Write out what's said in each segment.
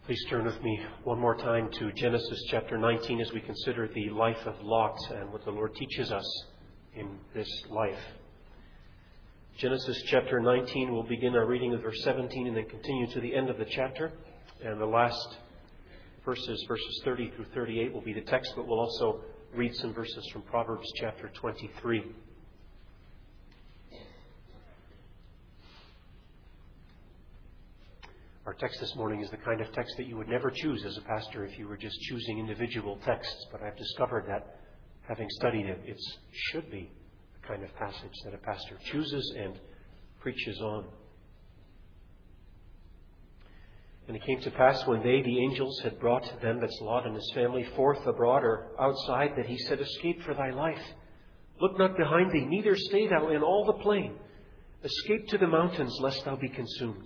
Please turn with me one more time to Genesis chapter 19 as we consider the life of Lot and what the Lord teaches us in this life. Genesis chapter 19, we'll begin our reading with verse 17 and then continue to the end of the chapter. And the last verses 30 through 38 will be the text, but we'll also read some verses from Proverbs chapter 23. Our text this morning is the kind of text that you would never choose as a pastor if you were just choosing individual texts. But I've discovered that, having studied it, it should be the kind of passage that a pastor chooses and preaches on. And it came to pass when they, the angels, had brought them, that's Lot and his family, forth abroad or outside, that he said, Escape for thy life. Look not behind thee, neither stay thou in all the plain. Escape to the mountains, lest thou be consumed.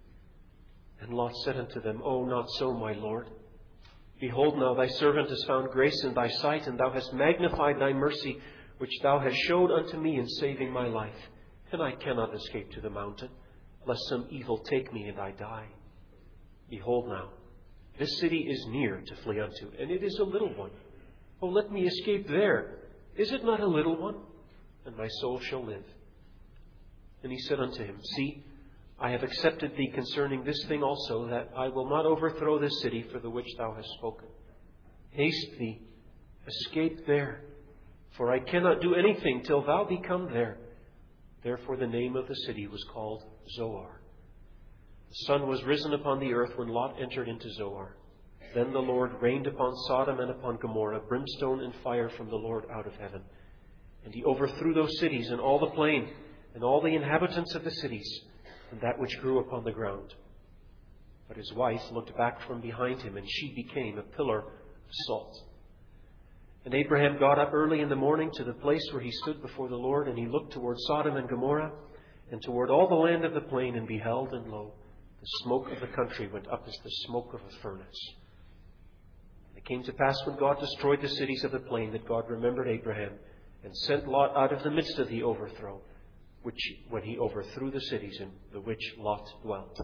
And Lot said unto them, O, not so, my Lord. Behold, now thy servant has found grace in thy sight, and thou hast magnified thy mercy, which thou hast showed unto me in saving my life. And I cannot escape to the mountain, lest some evil take me and I die. Behold now, this city is near to flee unto, and it is a little one. O, let me escape there. Is it not a little one? And my soul shall live. And he said unto him, See, I have accepted thee concerning this thing also, that I will not overthrow this city for the which thou hast spoken. Haste thee, escape there, for I cannot do anything till thou be come there. Therefore the name of the city was called Zoar. The sun was risen upon the earth when Lot entered into Zoar. Then the Lord rained upon Sodom and upon Gomorrah brimstone and fire from the Lord out of heaven. And he overthrew those cities and all the plain, and all the inhabitants of the cities, and that which grew upon the ground. But his wife looked back from behind him, and she became a pillar of salt. And Abraham got up early in the morning to the place where he stood before the Lord, and he looked toward Sodom and Gomorrah, and toward all the land of the plain, and beheld, and lo, the smoke of the country went up as the smoke of a furnace. And it came to pass when God destroyed the cities of the plain, that God remembered Abraham, and sent Lot out of the midst of the overthrow, when he overthrew the cities in the which Lot dwelt.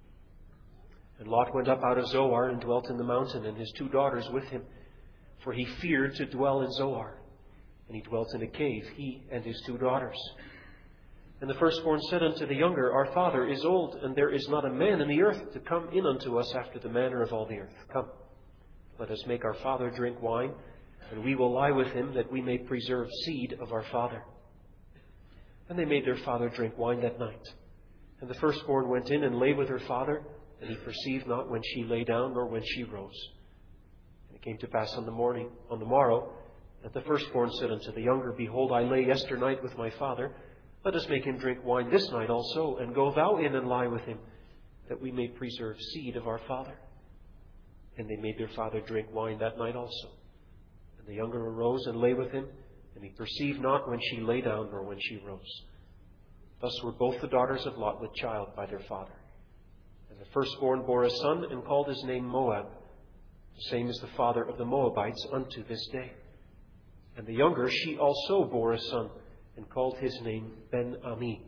And Lot went up out of Zoar and dwelt in the mountain, and his 2 daughters with him, for he feared to dwell in Zoar. And he dwelt in a cave, he and his 2 daughters. And the firstborn said unto the younger, Our father is old, and there is not a man in the earth to come in unto us after the manner of all the earth. Come, let us make our father drink wine, and we will lie with him, that we may preserve seed of our father. And they made their father drink wine that night. And the firstborn went in and lay with her father, and he perceived not when she lay down, nor when she rose. And it came to pass on the morrow, that the firstborn said unto the younger, Behold, I lay yesternight with my father. Let us make him drink wine this night also, and go thou in and lie with him, that we may preserve seed of our father. And they made their father drink wine that night also. And the younger arose and lay with him, and he perceived not when she lay down, nor when she rose. Thus were both the daughters of Lot with child by their father. And the firstborn bore a son, and called his name Moab. The same is the father of the Moabites unto this day. And the younger, she also bore a son, and called his name Ben-Ami.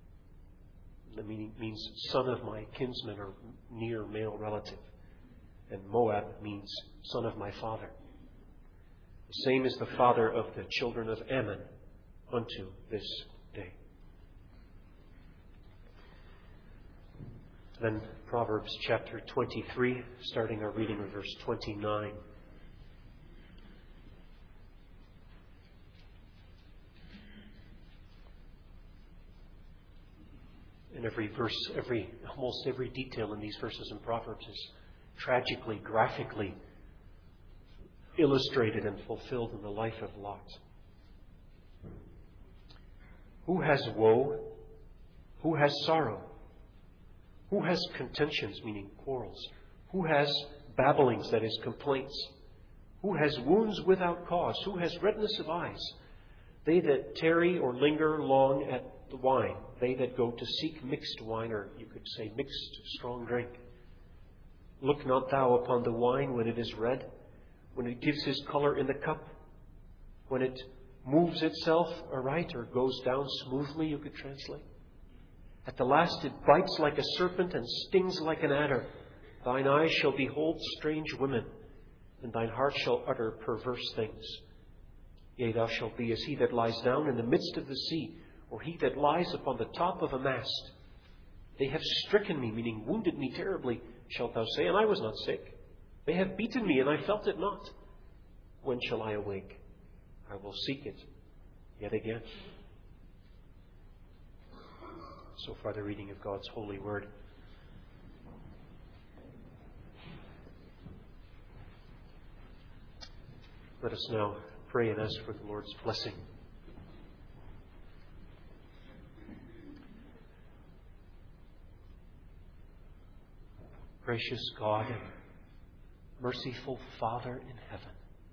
The meaning means son of my kinsman, or near male relative. And Moab means son of my father. The same is the father of the children of Ammon unto this day. Then Proverbs chapter 23, starting our reading with verse 29. And every verse, almost every detail in these verses in Proverbs is tragically, graphically illustrated and fulfilled in the life of Lot. Who has woe? Who has sorrow? Who has contentions, meaning quarrels? Who has babblings, that is, complaints? Who has wounds without cause? Who has redness of eyes? They that tarry or linger long at the wine, they that go to seek mixed wine, or you could say mixed strong drink. Look not thou upon the wine when it is red, when it gives his color in the cup, when it moves itself aright or goes down smoothly, you could translate. At the last it bites like a serpent and stings like an adder. Thine eyes shall behold strange women, and thine heart shall utter perverse things. Yea, thou shalt be as he that lies down in the midst of the sea, or he that lies upon the top of a mast. They have stricken me, meaning wounded me terribly, shalt thou say, and I was not sick. They have beaten me, and I felt it not. When shall I awake? I will seek it yet again. So far, the reading of God's holy word. Let us now pray and ask for the Lord's blessing. Gracious God and merciful Father in heaven,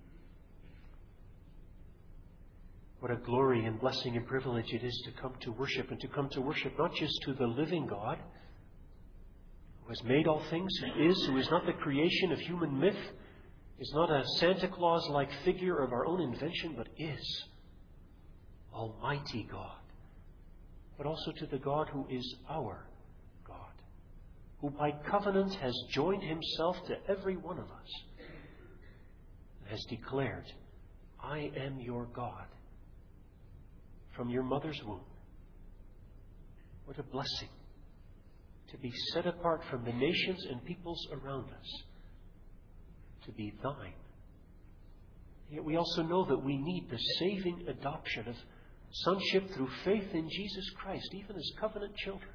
what a glory and blessing and privilege it is to come to worship, and to come to worship not just to the living God, who has made all things, who is not the creation of human myth, is not a Santa Claus-like figure of our own invention, but is Almighty God. But also to the God who is our God, who by covenant has joined himself to every one of us, and has declared, I am your God, from your mother's womb. What a blessing to be set apart from the nations and peoples around us, to be thine. Yet we also know that we need the saving adoption of sonship through faith in Jesus Christ, even as covenant children.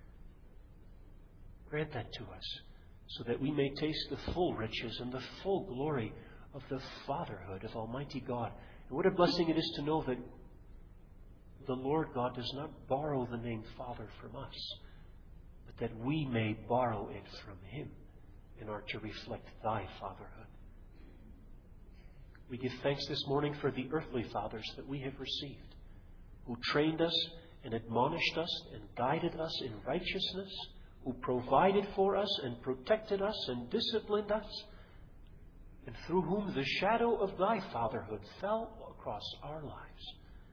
Grant that to us, so that we may taste the full riches and the full glory of the fatherhood of Almighty God. And what a blessing it is to know that the Lord God does not borrow the name Father from us, but that we may borrow it from him in order to reflect thy fatherhood. We give thanks this morning for the earthly fathers that we have received, who trained us and admonished us and guided us in righteousness, who provided for us and protected us and disciplined us, and through whom the shadow of thy fatherhood fell across our lives.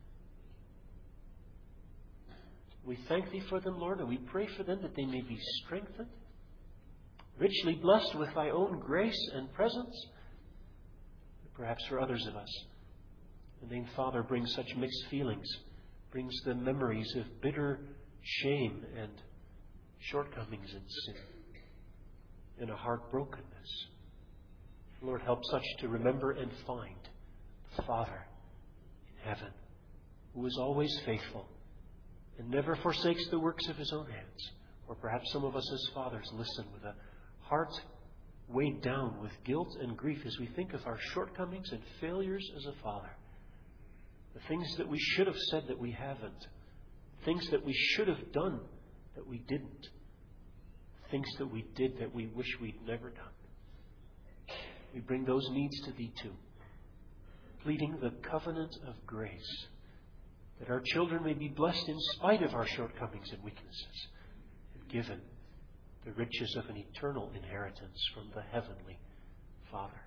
We thank thee for them, Lord, and we pray for them that they may be strengthened, richly blessed with thy own grace and presence. Perhaps for others of us, the name Father brings such mixed feelings, brings the memories of bitter shame and shortcomings and sin, and a heart brokenness. Lord, help such to remember and find the Father in heaven, who is always faithful and never forsakes the works of his own hands. Or perhaps some of us as fathers listen with a heart weighed down with guilt and grief as we think of our shortcomings and failures as a father. The things that we should have said that we haven't. Things that we should have done that we didn't. Things that we did that we wish we'd never done. We bring those needs to thee too, pleading the covenant of grace, that our children may be blessed in spite of our shortcomings and weaknesses, and given the riches of an eternal inheritance from the heavenly Father.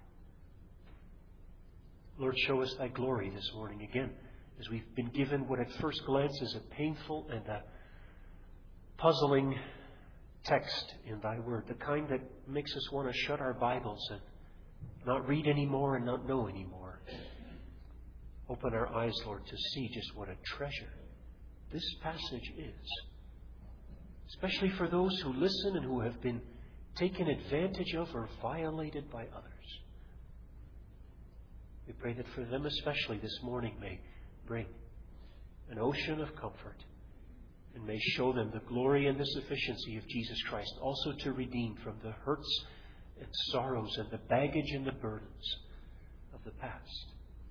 Lord, show us thy glory this morning again, as we've been given what at first glance is a painful and a puzzling text in thy word, the kind that makes us want to shut our Bibles and not read anymore and not know anymore. Open our eyes, Lord, to see just what a treasure this passage is, especially for those who listen and who have been taken advantage of or violated by others. We pray that for them especially this morning may bring an ocean of comfort and may show them the glory and the sufficiency of Jesus Christ, also to redeem from the hurts and sorrows and the baggage and the burdens of the past.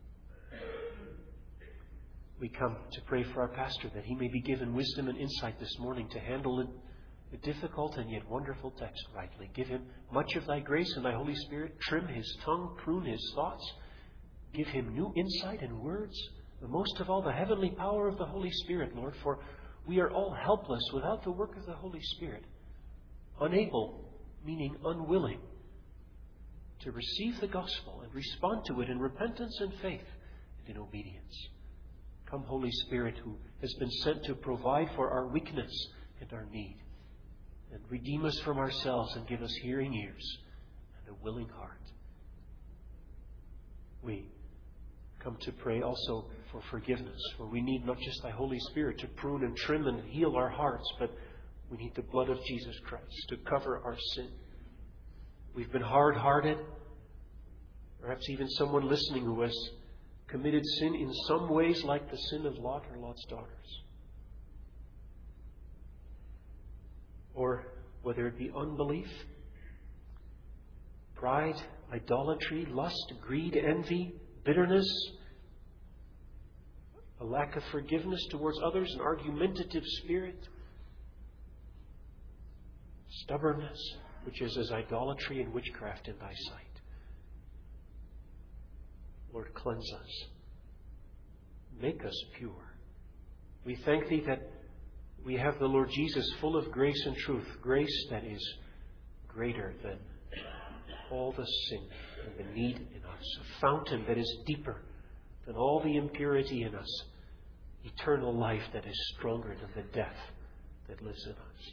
We come to pray for our pastor, that he may be given wisdom and insight this morning to handle a difficult and yet wonderful text rightly. Give him much of thy grace and thy Holy Spirit. Trim his tongue, prune his thoughts. Give him new insight and words, but most of all the heavenly power of the Holy Spirit, Lord, for we are all helpless without the work of the Holy Spirit, unable, meaning unwilling, to receive the gospel and respond to it in repentance and faith and in obedience. Come, Holy Spirit, who has been sent to provide for our weakness and our need. and redeem us from ourselves and give us hearing ears and a willing heart. We come to pray also for forgiveness, for we need not just Thy Holy Spirit to prune and trim and heal our hearts, but we need the blood of Jesus Christ to cover our sin. We've been hard-hearted. Perhaps even someone listening who has committed sin in some ways, like the sin of Lot or Lot's daughters. Or whether it be unbelief, pride, idolatry, lust, greed, envy, bitterness, a lack of forgiveness towards others, an argumentative spirit, stubbornness, which is as idolatry and witchcraft in Thy sight. Lord, cleanse us. Make us pure. We thank Thee that we have the Lord Jesus full of grace and truth, grace that is greater than all the sin and the need in us, a fountain that is deeper than all the impurity in us, eternal life that is stronger than the death that lives in us.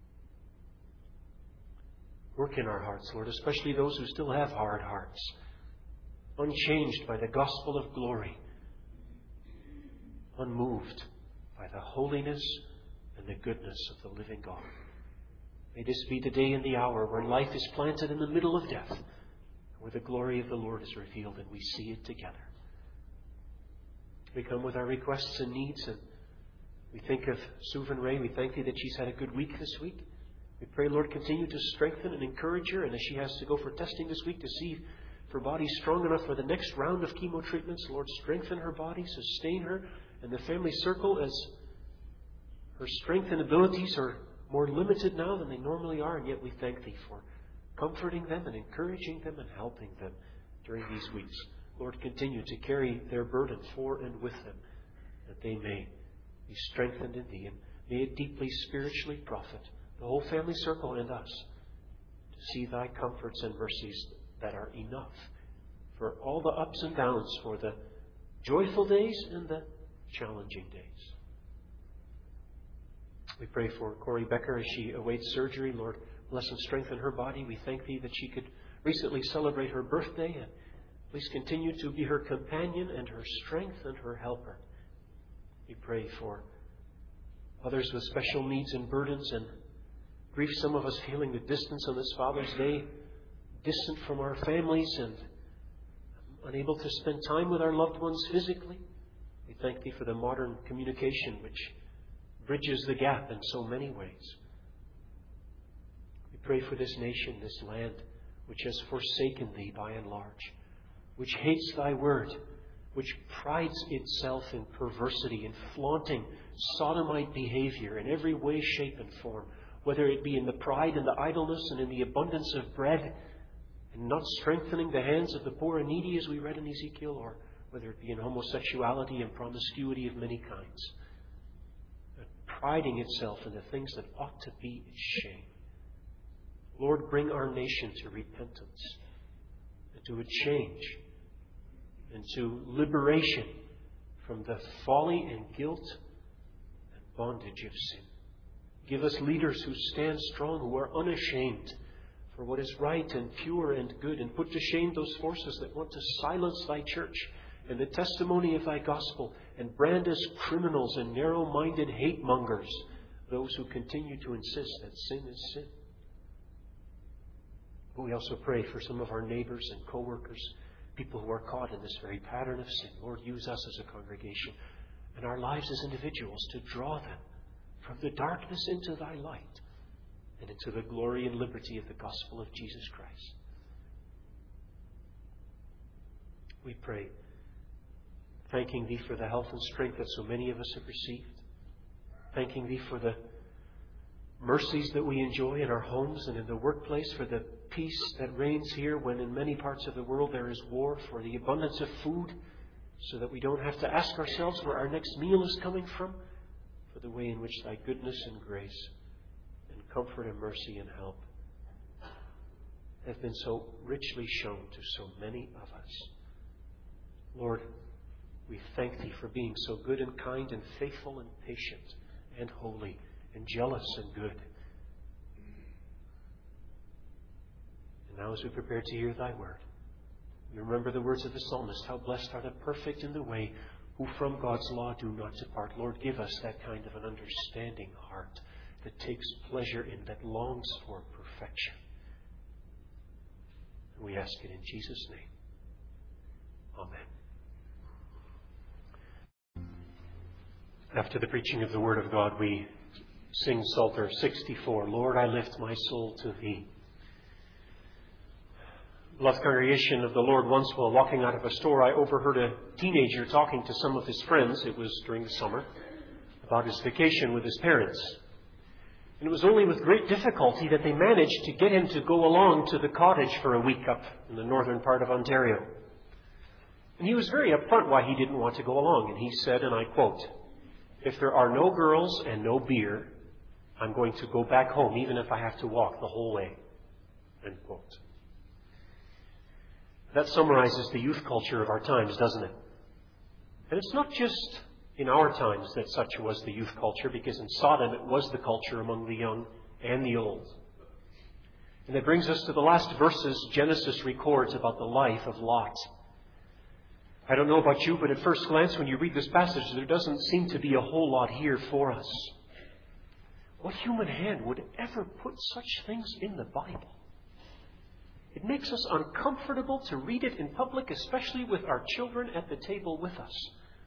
Work in our hearts, Lord, especially those who still have hard hearts, unchanged by the gospel of glory, unmoved by the holiness and the goodness of the living God. May this be the day and the hour when life is planted in the middle of death, where the glory of the Lord is revealed and we see it together. We come with our requests and needs, and we think of Susan Ray. We thank Thee that she's had a good week this week. We pray, Lord, continue to strengthen and encourage her, and as she has to go for testing this week to see if her body's strong enough for the next round of chemo treatments, Lord, strengthen her body, sustain her and the family circle, as her strength and abilities are more limited now than they normally are, and yet we thank Thee for comforting them and encouraging them and helping them during these weeks. Lord, continue to carry their burden for and with them, that they may be strengthened in Thee, and may it deeply spiritually profit the whole family circle and us to see Thy comforts and mercies that are enough for all the ups and downs, for the joyful days and the challenging days. We pray for Corey Becker as she awaits surgery. Lord, bless and strengthen her body. We thank Thee that she could recently celebrate her birthday, and please continue to be her companion and her strength and her helper. We pray for others with special needs and burdens and grief. Some of us feeling the distance on this Father's Day, distant from our families and unable to spend time with our loved ones physically. We thank Thee for the modern communication which bridges the gap in so many ways. We pray for this nation, this land, which has forsaken Thee by and large, which hates Thy word, which prides itself in perversity and flaunting sodomite behavior in every way, shape, and form, whether it be in the pride and the idleness and in the abundance of bread, and not strengthening the hands of the poor and needy, as we read in Ezekiel, or whether it be in homosexuality and promiscuity of many kinds, priding itself in the things that ought to be its shame. Lord, bring our nation to repentance and to a change and to liberation from the folly and guilt and bondage of sin. Give us leaders who stand strong, who are unashamed for what is right and pure and good, and put to shame those forces that want to silence Thy church and the testimony of Thy gospel, and brand as criminals and narrow-minded hate-mongers those who continue to insist that sin is sin. But we also pray for some of our neighbors and co-workers, people who are caught in this very pattern of sin. Lord, use us as a congregation and our lives as individuals to draw them from the darkness into Thy light and into the glory and liberty of the gospel of Jesus Christ. We pray, thanking Thee for the health and strength that so many of us have received, thanking Thee for the mercies that we enjoy in our homes and in the workplace, for the peace that reigns here when in many parts of the world there is war, for the abundance of food so that we don't have to ask ourselves where our next meal is coming from, for the way in which Thy goodness and grace and comfort and mercy and help have been so richly shown to so many of us. Lord, we thank Thee for being so good and kind and faithful and patient and holy and jealous and good. And now as we prepare to hear Thy word, we remember the words of the psalmist, how blessed are the perfect in the way, who from God's law do not depart. Lord, give us that kind of an understanding heart that takes pleasure in, that longs for perfection. And we ask it in Jesus' name. Amen. After the preaching of the Word of God, we sing Psalter 64, Lord, I lift my soul to Thee. Beloved congregation of the Lord, once while walking out of a store, I overheard a teenager talking to some of his friends, it was during the summer, about his vacation with his parents. And it was only with great difficulty that they managed to get him to go along to the cottage for a week up in the northern part of Ontario. And he was very upfront why he didn't want to go along. And he said, and I quote, if there are no girls and no beer, I'm going to go back home even if I have to walk the whole way. End quote. That summarizes the youth culture of our times, doesn't it? And it's not just in our times that such was the youth culture, because in Sodom it was the culture among the young and the old. And that brings us to the last verses Genesis records about the life of Lot. I don't know about you, but at first glance when you read this passage, there doesn't seem to be a whole lot here for us. What human hand would ever put such things in the Bible? It makes us uncomfortable to read it in public, especially with our children at the table with us.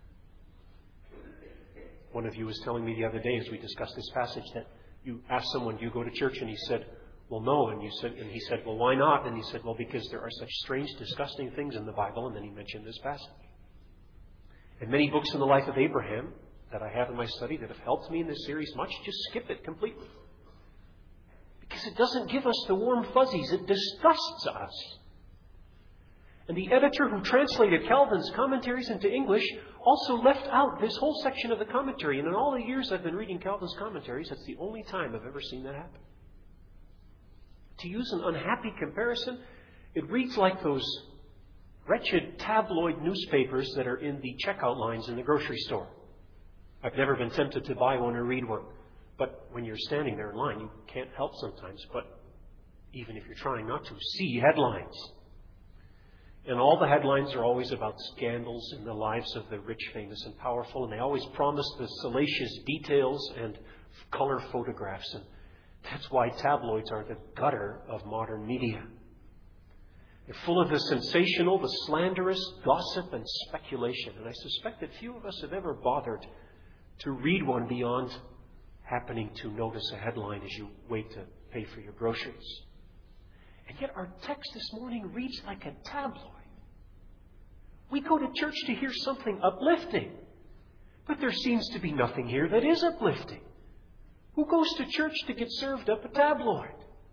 One of you was telling me the other day as we discussed this passage that you asked someone, do you go to church? And he said, well, no. And he said, well, why not? And he said, well, because there are such strange, disgusting things in the Bible. And then he mentioned this passage. And many books in the life of Abraham that I have in my study that have helped me in this series much, just skip it completely. Because it doesn't give us the warm fuzzies. It disgusts us. And the editor who translated Calvin's commentaries into English also left out this whole section of the commentary. And in all the years I've been reading Calvin's commentaries, that's the only time I've ever seen that happen. To use an unhappy comparison, it reads like those wretched tabloid newspapers that are in the checkout lines in the grocery store. I've never been tempted to buy one or read one. But when you're standing there in line, you can't help sometimes, but even if you're trying not to, see headlines. And all the headlines are always about scandals in the lives of the rich, famous, and powerful, and they always promise the salacious details and color photographs. And that's why tabloids are the gutter of modern media. They're full of the sensational, the slanderous, gossip, and speculation. And I suspect that few of us have ever bothered to read one beyond happening to notice a headline as you wait to pay for your groceries. And yet our text this morning reads like a tabloid. We go to church to hear something uplifting, but there seems to be nothing here that is uplifting. Who goes to church to get served up a tabloid?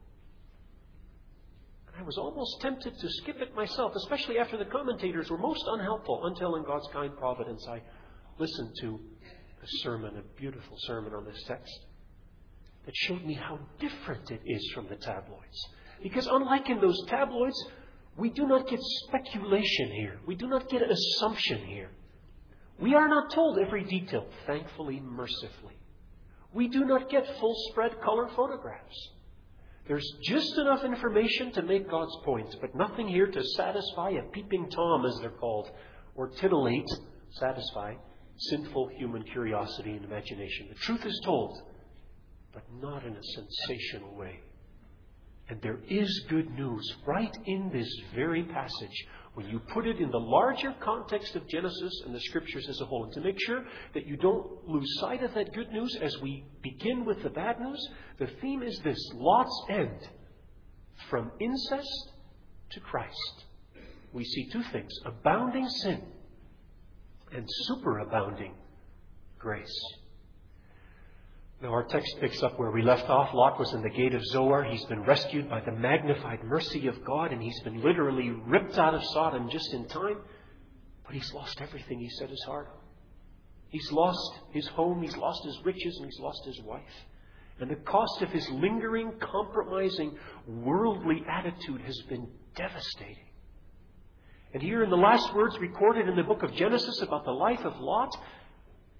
And I was almost tempted to skip it myself, especially after the commentators were most unhelpful, until in God's kind providence I listened to a beautiful sermon on this text that showed me how different it is from the tabloids. Because unlike in those tabloids, we do not get speculation here. We do not get assumption here. We are not told every detail, thankfully, mercifully. We do not get full spread color photographs. There's just enough information to make God's point, but nothing here to satisfy a peeping Tom, as they're called, or titillate, satisfy sinful human curiosity and imagination. The truth is told, but not in a sensational way. And there is good news right in this very passage when you put it in the larger context of Genesis and the Scriptures as a whole. And to make sure that you don't lose sight of that good news as we begin with the bad news, the theme is this: Lot's end. From incest to Christ. We see two things: abounding sin and superabounding grace. Now our text picks up where we left off. Lot was in the gate of Zoar. He's been rescued by the magnified mercy of God, and he's been literally ripped out of Sodom just in time. But he's lost everything he set his heart on. He's lost his home, he's lost his riches, and he's lost his wife. And the cost of his lingering, compromising, worldly attitude has been devastating. And here in the last words recorded in the book of Genesis about the life of Lot,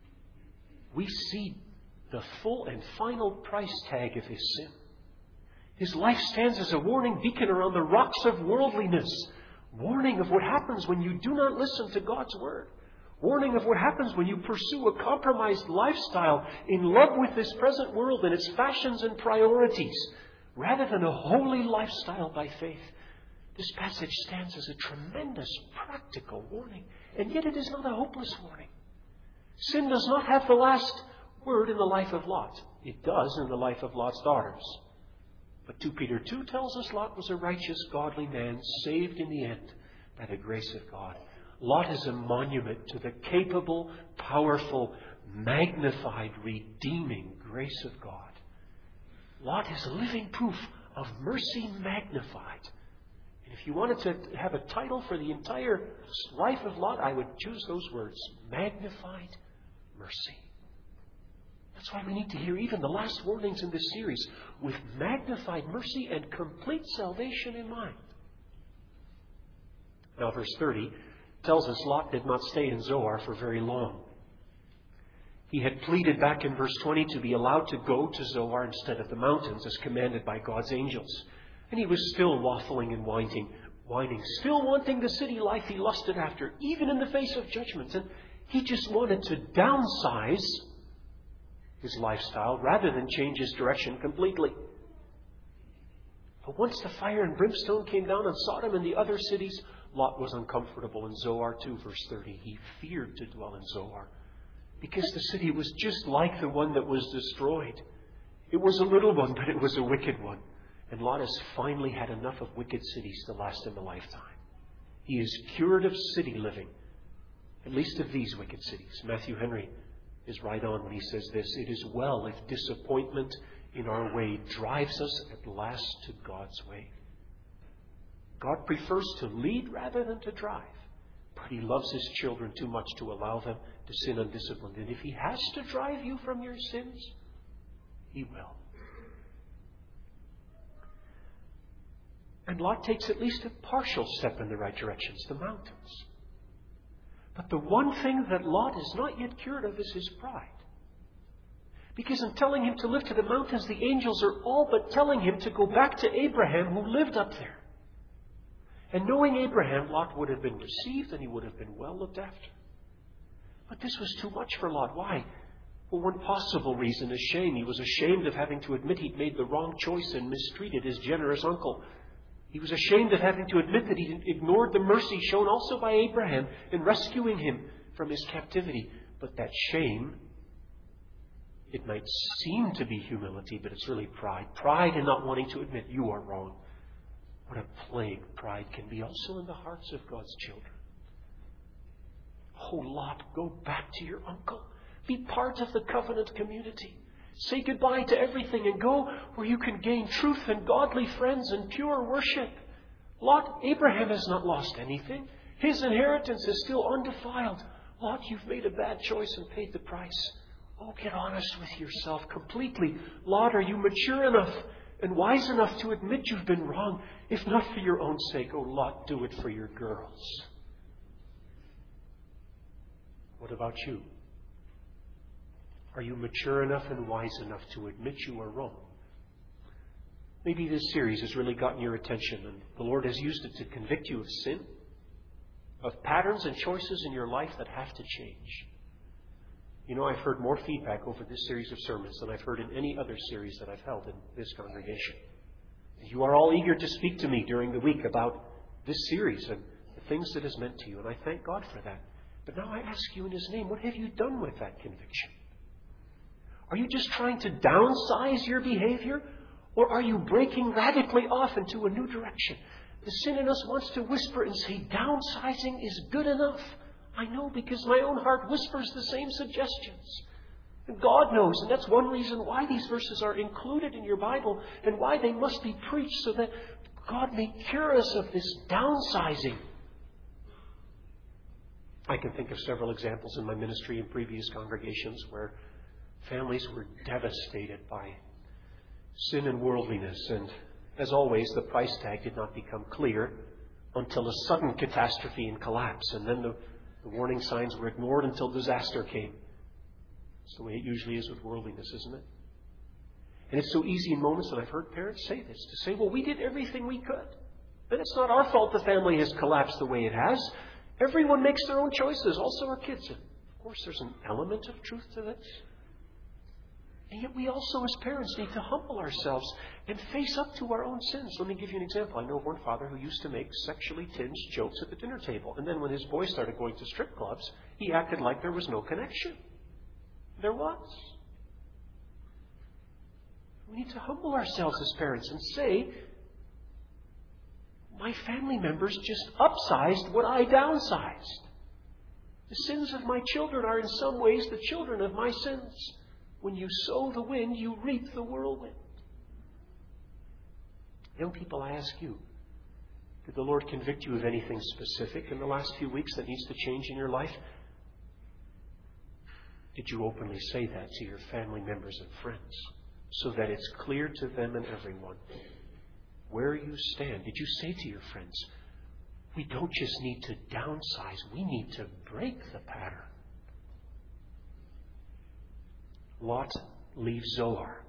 we see the full and final price tag of his sin. His life stands as a warning beacon around the rocks of worldliness. Warning of what happens when you do not listen to God's Word. Warning of what happens when you pursue a compromised lifestyle in love with this present world and its fashions and priorities, rather than a holy lifestyle by faith. This passage stands as a tremendous practical warning, and yet it is not a hopeless warning. Sin does not have the last word in the life of Lot. It does in the life of Lot's daughters. But 2 Peter 2 tells us Lot was a righteous, godly man, saved in the end by the grace of God. Lot is a monument to the capable, powerful, magnified, redeeming grace of God. Lot is living proof of mercy magnified. And if you wanted to have a title for the entire life of Lot, I would choose those words, magnified mercy. That's why we need to hear even the last warnings in this series with magnified mercy and complete salvation in mind. Now, verse 30 tells us Lot did not stay in Zoar for very long. He had pleaded back in verse 20 to be allowed to go to Zoar instead of the mountains as commanded by God's angels. And he was still waffling and whining, still wanting the city life he lusted after, even in the face of judgment. And he just wanted to downsize his lifestyle rather than change his direction completely. But once the fire and brimstone came down on Sodom and the other cities, Lot was uncomfortable in Zoar too, verse 30. He feared to dwell in Zoar because the city was just like the one that was destroyed. It was a little one, but it was a wicked one. And Lot has finally had enough of wicked cities to last him a lifetime. He is cured of city living, at least of these wicked cities. Matthew Henry is right on when he says this: it is well if disappointment in our way drives us at last to God's way. God prefers to lead rather than to drive, but He loves His children too much to allow them to sin undisciplined. And if He has to drive you from your sins, He will. And Lot takes at least a partial step in the right direction, the mountains. But the one thing that Lot is not yet cured of is his pride. Because in telling him to live to the mountains, the angels are all but telling him to go back to Abraham, who lived up there. And knowing Abraham, Lot would have been received and he would have been well looked after. But this was too much for Lot. Why? Well, one possible reason is shame. He was ashamed of having to admit he'd made the wrong choice and mistreated his generous uncle. He was ashamed of having to admit that he ignored the mercy shown also by Abraham in rescuing him from his captivity. But that shame, it might seem to be humility, but it's really pride. Pride in not wanting to admit you are wrong. What a plague pride can be also in the hearts of God's children. Oh, Lot, go back to your uncle. Be part of the covenant community. Say goodbye to everything and go where you can gain truth and godly friends and pure worship. Lot, Abraham has not lost anything. His inheritance is still undefiled. Lot, you've made a bad choice and paid the price. Oh, get honest with yourself completely. Lot, are you mature enough and wise enough to admit you've been wrong? If not for your own sake, oh, Lot, do it for your girls. What about you? Are you mature enough and wise enough to admit you are wrong? Maybe this series has really gotten your attention and the Lord has used it to convict you of sin, of patterns and choices in your life that have to change. You know, I've heard more feedback over this series of sermons than I've heard in any other series that I've held in this congregation. You are all eager to speak to me during the week about this series and the things that has meant to you, and I thank God for that. But now I ask you in His name, what have you done with that conviction? Are you just trying to downsize your behavior? Or are you breaking radically off into a new direction? The sin in us wants to whisper and say, downsizing is good enough. I know, because my own heart whispers the same suggestions. And God knows, and that's one reason why these verses are included in your Bible and why they must be preached, so that God may cure us of this downsizing. I can think of several examples in my ministry in previous congregations where families were devastated by sin and worldliness. And as always, the price tag did not become clear until a sudden catastrophe and collapse. And then the warning signs were ignored until disaster came. It's the way it usually is with worldliness, isn't it? And it's so easy in moments, and I've heard parents say this, to say, well, we did everything we could. And it's not our fault the family has collapsed the way it has. Everyone makes their own choices, also our kids. And of course, there's an element of truth to this. And yet we also, as parents, need to humble ourselves and face up to our own sins. Let me give you an example. I know of one father who used to make sexually tinged jokes at the dinner table. And then when his boys started going to strip clubs, he acted like there was no connection. There was. We need to humble ourselves as parents and say, my family members just upsized what I downsized. The sins of my children are in some ways the children of my sins. When you sow the wind, you reap the whirlwind. Young people, I ask you, did the Lord convict you of anything specific in the last few weeks that needs to change in your life? Did you openly say that to your family members and friends so that it's clear to them and everyone where you stand? Did you say to your friends, we don't just need to downsize, we need to break the pattern? Lot leaves Zoar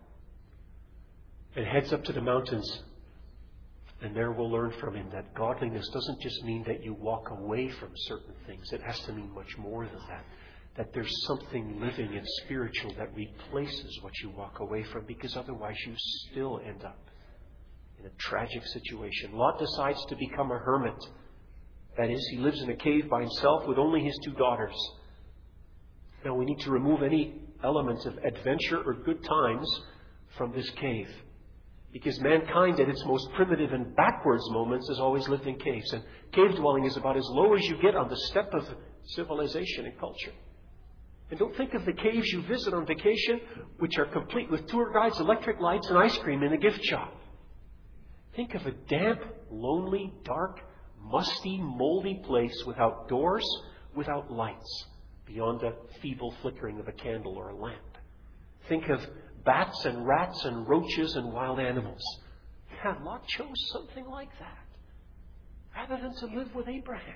and heads up to the mountains. And there we'll learn from him that godliness doesn't just mean that you walk away from certain things. It has to mean much more than that. That there's something living and spiritual that replaces what you walk away from, because otherwise you still end up in a tragic situation. Lot decides to become a hermit. That is, he lives in a cave by himself with only his 2 daughters. Now we need to remove any elements of adventure or good times from this cave. Because mankind at its most primitive and backwards moments has always lived in caves. And cave dwelling is about as low as you get on the step of civilization and culture. And don't think of the caves you visit on vacation, which are complete with tour guides, electric lights, and ice cream in a gift shop. Think of a damp, lonely, dark, musty, moldy place without doors, without lights, beyond the feeble flickering of a candle or a lamp. Think of bats and rats and roaches and wild animals. Yeah, Lot chose something like that, rather than to live with Abraham.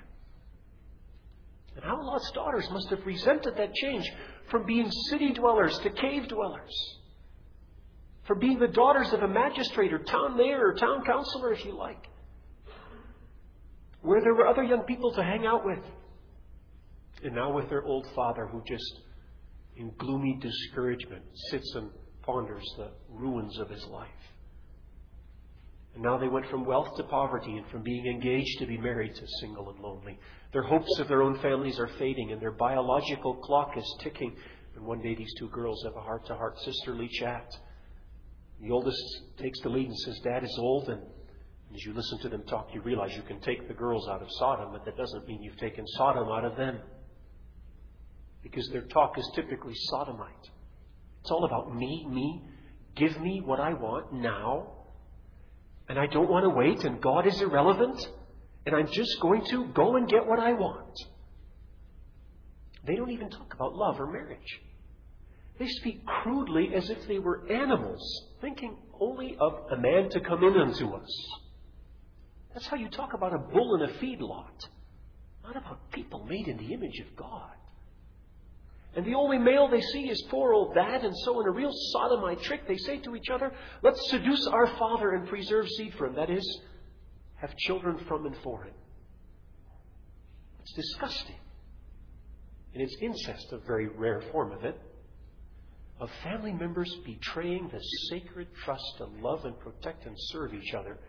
And how Lot's daughters must have resented that change from being city dwellers to cave dwellers. From being the daughters of a magistrate or town mayor or town councilor, if you like, where there were other young people to hang out with. And now with their old father who just, in gloomy discouragement, sits and ponders the ruins of his life. And now they went from wealth to poverty, and from being engaged to be married to single and lonely. Their hopes of their own families are fading, and their biological clock is ticking. And one day these 2 girls have a heart-to-heart sisterly chat. The oldest takes the lead and says, Dad is old, and as you listen to them talk, you realize you can take the girls out of Sodom, but that doesn't mean you've taken Sodom out of them. Because their talk is typically sodomite. It's all about me. Give me what I want now. And I don't want to wait, and God is irrelevant. And I'm just going to go and get what I want. They don't even talk about love or marriage. They speak crudely as if they were animals, thinking only of a man to come in unto us. That's how you talk about a bull in a feedlot, not about people made in the image of God. And the only male they see is poor old dad, and so in a real sodomite trick, they say to each other, let's seduce our father and preserve seed for him. That is, have children from and for him. It's disgusting. And it's incest, a very rare form of it, of family members betraying the sacred trust to love and protect and serve each other,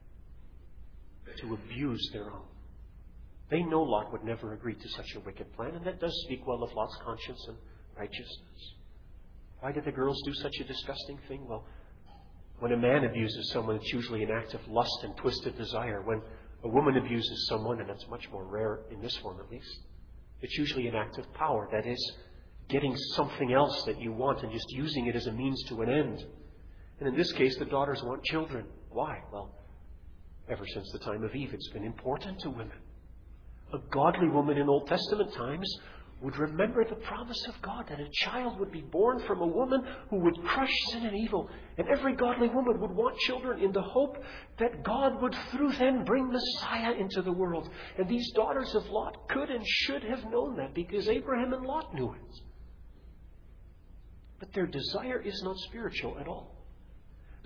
to abuse their own. They know Lot would never agree to such a wicked plan, and that does speak well of Lot's conscience and righteousness. Why did the girls do such a disgusting thing? Well, when a man abuses someone, it's usually an act of lust and twisted desire. When a woman abuses someone, and that's much more rare in this form at least, it's usually an act of power. That is, getting something else that you want and just using it as a means to an end. And in this case, the daughters want children. Why? Well, ever since the time of Eve, it's been important to women. A godly woman in Old Testament times would remember the promise of God that a child would be born from a woman who would crush sin and evil. And every godly woman would want children in the hope that God would through them bring Messiah into the world. And these daughters of Lot could and should have known that because Abraham and Lot knew it. But their desire is not spiritual at all.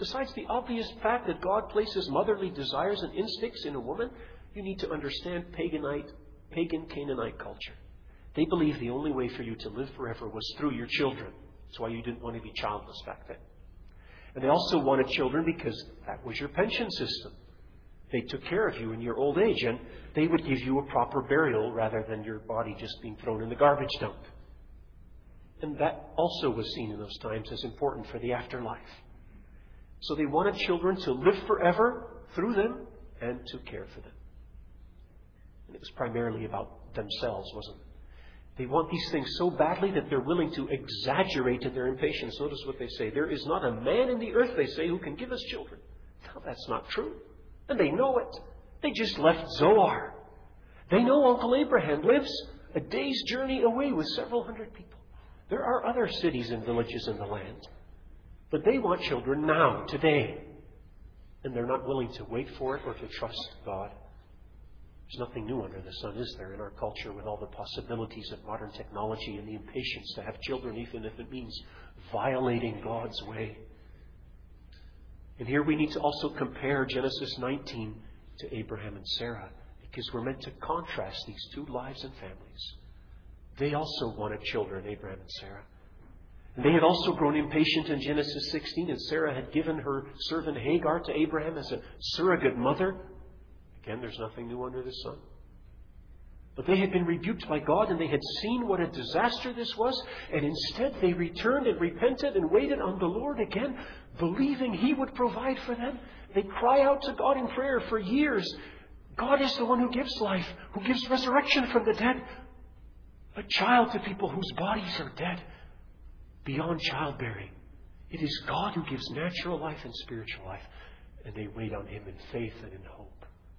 Besides the obvious fact that God places motherly desires and instincts in a woman, you need to understand pagan Canaanite culture. They believed the only way for you to live forever was through your children. That's why you didn't want to be childless back then. And they also wanted children because that was your pension system. They took care of you in your old age, and they would give you a proper burial rather than your body just being thrown in the garbage dump. And that also was seen in those times as important for the afterlife. So they wanted children to live forever through them and to care for them. And it was primarily about themselves, wasn't it? They want these things so badly that they're willing to exaggerate in their impatience. Notice what they say. There is not a man in the earth, they say, who can give us children. No, that's not true. And they know it. They just left Zoar. They know Uncle Abraham lives a day's journey away with several hundred people. There are other cities and villages in the land. But they want children now, today. And they're not willing to wait for it or to trust God. There's nothing new under the sun, is there, in our culture with all the possibilities of modern technology and the impatience to have children, even if it means violating God's way. And here we need to also compare Genesis 19 to Abraham and Sarah, because we're meant to contrast these two lives and families. They also wanted children, Abraham and Sarah. And they had also grown impatient in Genesis 16, and Sarah had given her servant Hagar to Abraham as a surrogate mother. Again, there's nothing new under the sun. But they had been rebuked by God, and they had seen what a disaster this was, and instead they returned and repented and waited on the Lord again, believing He would provide for them. They cry out to God in prayer for years. God is the one who gives life, who gives resurrection from the dead. A child to people whose bodies are dead beyond childbearing. It is God who gives natural life and spiritual life, and they wait on Him in faith and in hope.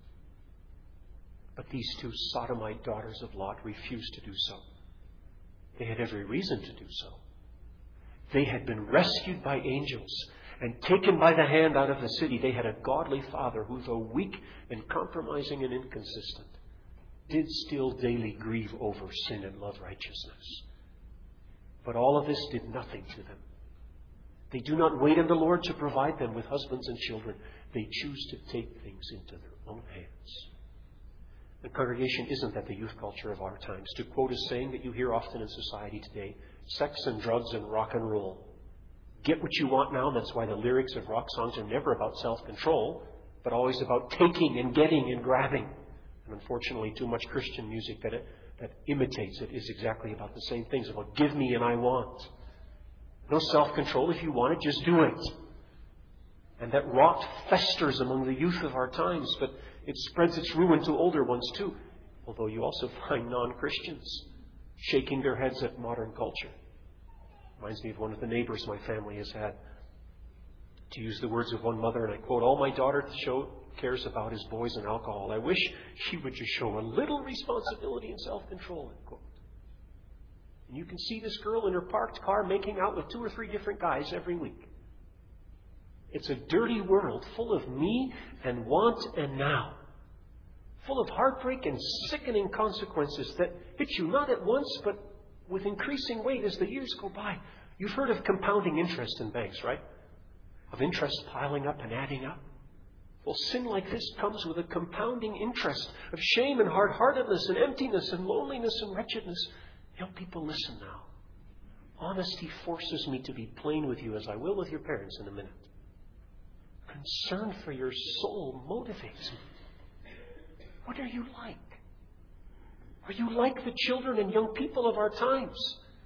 But these two sodomite daughters of Lot refused to do so. They had every reason to do so. They had been rescued by angels and taken by the hand out of the city. They had a godly father who, though weak and compromising and inconsistent, did still daily grieve over sin and love righteousness. But all of this did nothing to them. They do not wait on the Lord to provide them with husbands and children. They choose to take things into their own hands. The congregation isn't that the youth culture of our times. To quote a saying that you hear often in society today, sex and drugs and rock and roll. Get what you want now. That's why the lyrics of rock songs are never about self-control, but always about taking and getting and grabbing. And unfortunately, too much Christian music that imitates it is exactly about the same things, about give me and I want. No self-control. If you want it, just do it. And that rot festers among the youth of our times, but it spreads its ruin to older ones too. Although you also find non-Christians shaking their heads at modern culture. Reminds me of one of the neighbors my family has had. To use the words of one mother, and I quote, "All my daughter cares about is boys and alcohol. I wish she would just show a little responsibility and self-control," end quote. And you can see this girl in her parked car making out with 2 or 3 different guys every week. It's a dirty world full of me and want and now. Full of heartbreak and sickening consequences that hit you not at once, but with increasing weight as the years go by. You've heard of compounding interest in banks, right? Of interest piling up and adding up. Well, sin like this comes with a compounding interest of shame and hard-heartedness and emptiness and loneliness and wretchedness. Young people, listen now. Honesty forces me to be plain with you, as I will with your parents in a minute. Concern for your soul motivates me. What are you like? Are you like the children and young people of our times?